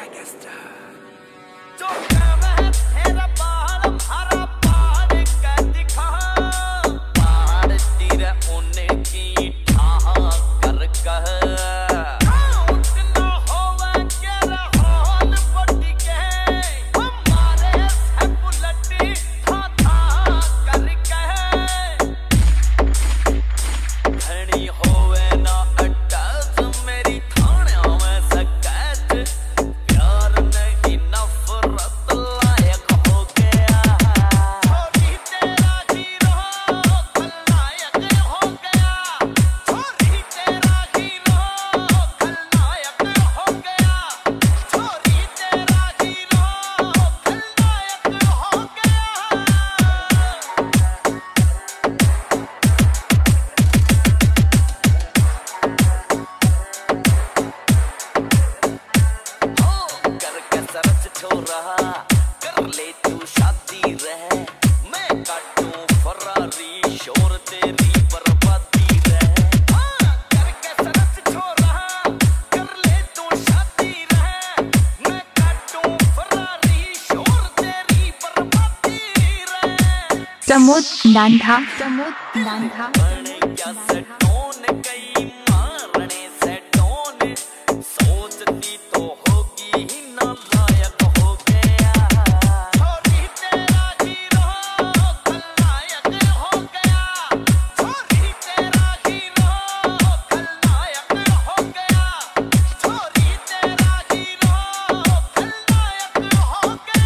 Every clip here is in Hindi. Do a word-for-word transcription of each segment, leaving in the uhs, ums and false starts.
कर ले तू शादी रह, मैं काटूं फरारी शोर तेरी बर्बादी रह। हाँ करके सरस छोरा, कर ले तू शादी रह, मैं काटूं फरारी शोर तेरी बर्बादी रह। चमुत डांधा चमुत डांधा क्या सेटोन कई मारने सेटोन, सोचती तो होगी ही ना लायक हो गया। छोरी तेरा हीरो खलनायक हो गया, छोरी तेरा हीरो खलनायक हो गया, छोरी तेरा हीरो खलनायक हो गया।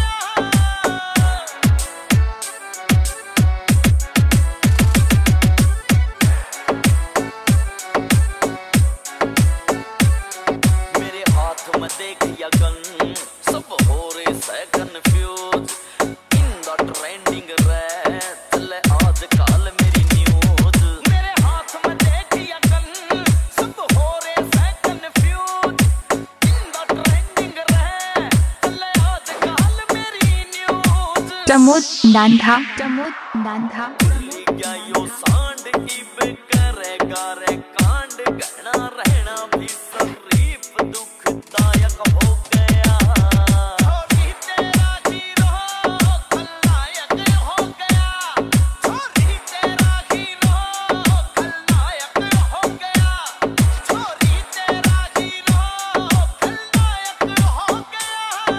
देखिया गन सब हो रहे से कंफ्यूज, इन द ट्रेंडिंग रे चले आजकल मेरी न्यूज। मेरे हाथ में देखिया गन सब हो रहे से कंफ्यूज, इन द ट्रेंडिंग रे चले आजकल मेरी न्यूज। चमुत डांधा चमुत डांधा क्या यो सांड की करेगा रे कांड, कहना रहना भी शरीफ दुखदायक हो गया। छोरी तेरा हीरो खलनायक हो गया, छोरी तेरा हीरो खलनायक हो गया, छोरी तेरा हीरो खलनायक हो गया।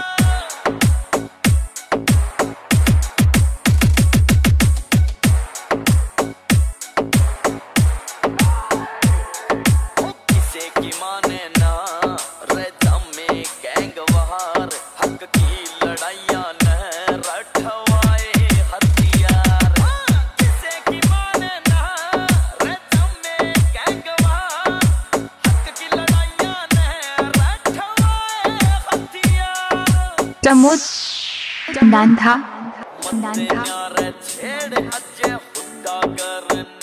किसे की माने ना रे जमे गैंग वहार, हक की लड़ाइयां न रठवाए हथियार। किसे की माने ना रे जमे गैंग वहार, हक की लड़ाइयां न रठवाए हथियार। चमुत डांधा मत न्यारे छेड़ अजे खुदा करन